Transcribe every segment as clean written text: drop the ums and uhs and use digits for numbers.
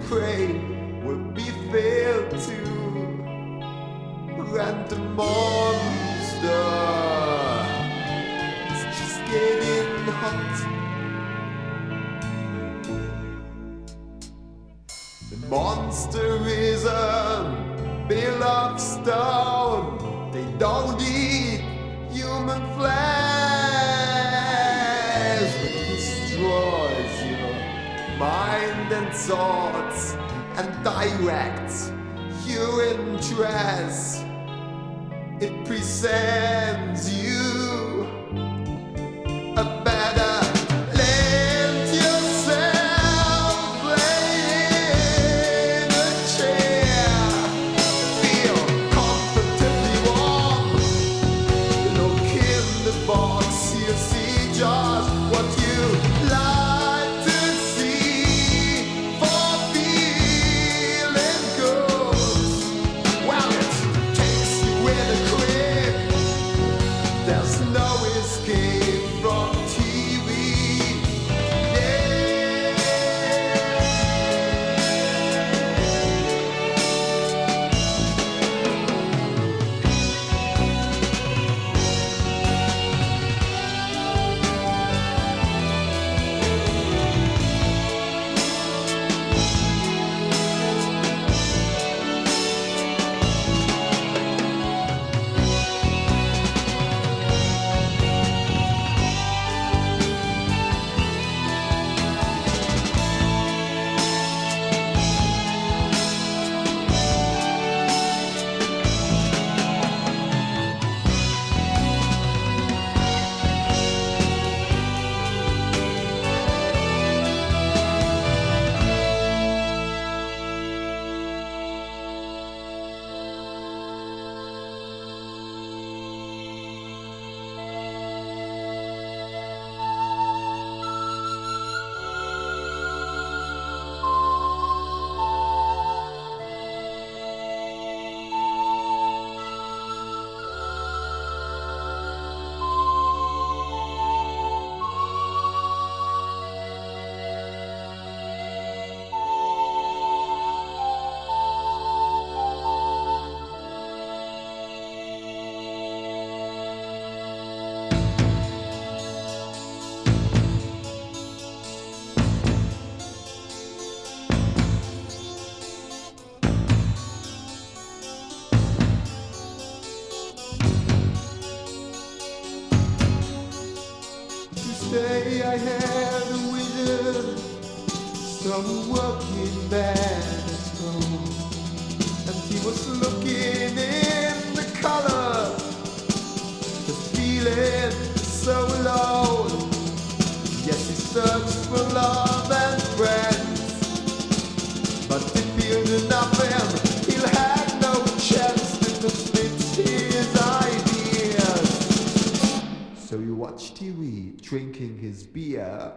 prey will be failed to. And the monster is just getting hot. The monster isn't built of stone. They don't eat human flesh, but it destroys your mind and thoughts and directs your interests. It presents you a better. Lend yourself, lay in a chair, feel comfortably warm. Look in the box, you see just what you like to see. For feeling good, well, it takes you in a crib. There's no escape from TV. Yeah. Today I had a vision, some working man at home, and he was looking in the color, just feeling so alone. Yes, he searched for love and friends, but they feel nothing. He'll have no chance to split his ideas. So you watch TV, drinking his beer.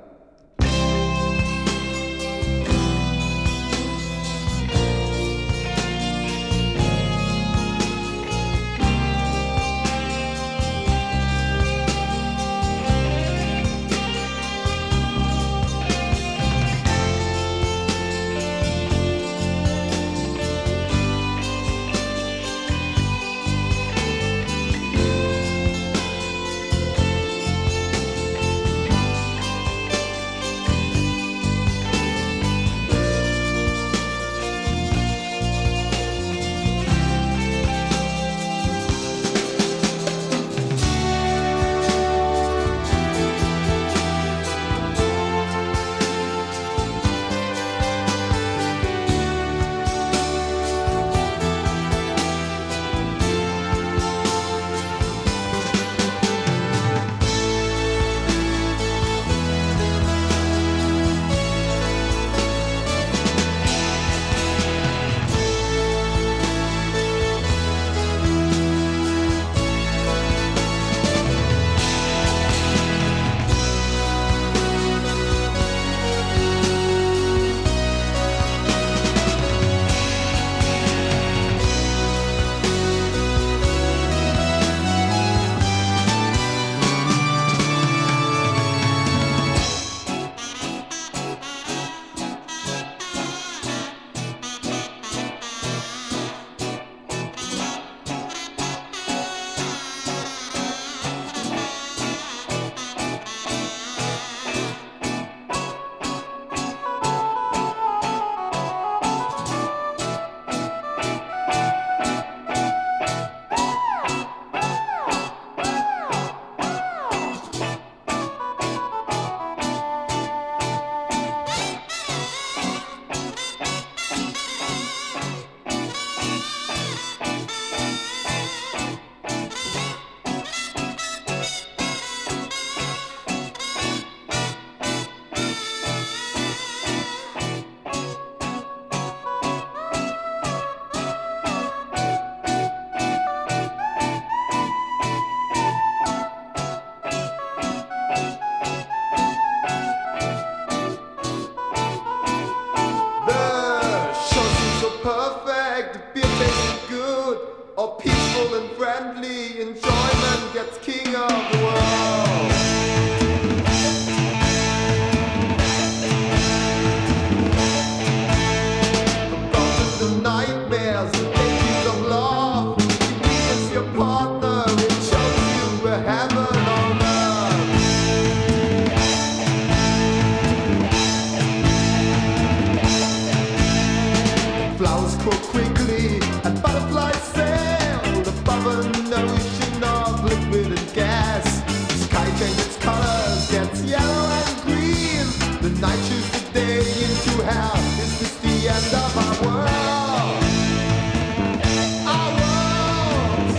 The night turns the day into hell. Is this the end of our world? Our world.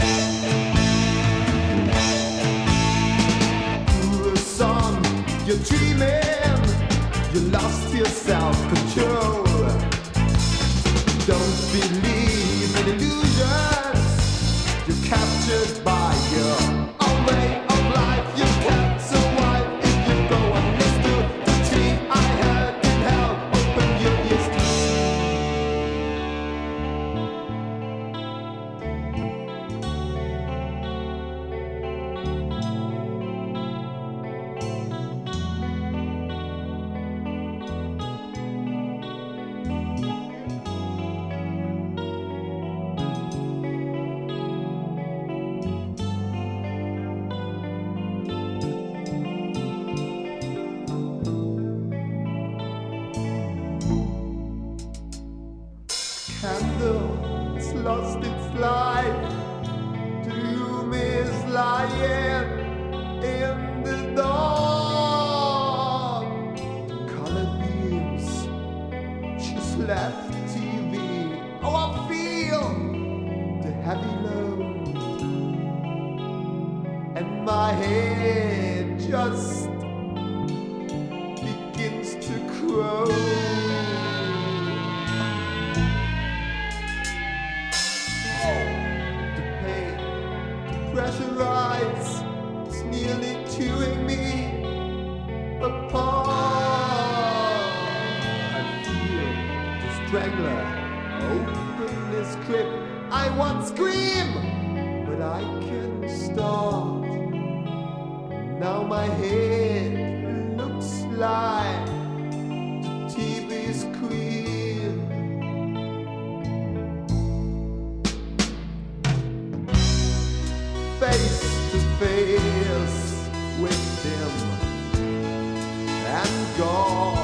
Through a song, you're dreaming. You lost your self-control. Don't believe in illusions. You're captured by your own way of life. You can't survive if you go understood. The tree I heard in hell. Open your ears to candle, it's lost its light. Doom is lying in the dark. Colored beams just left TV. Oh, I feel the heavy load, and my head just begins to crow. Pressurize, it's nearly chewing me apart. I feel the strangler open his grip. I want scream, but I can't start. Now my head looks like the TV screen. Face to face with him and God.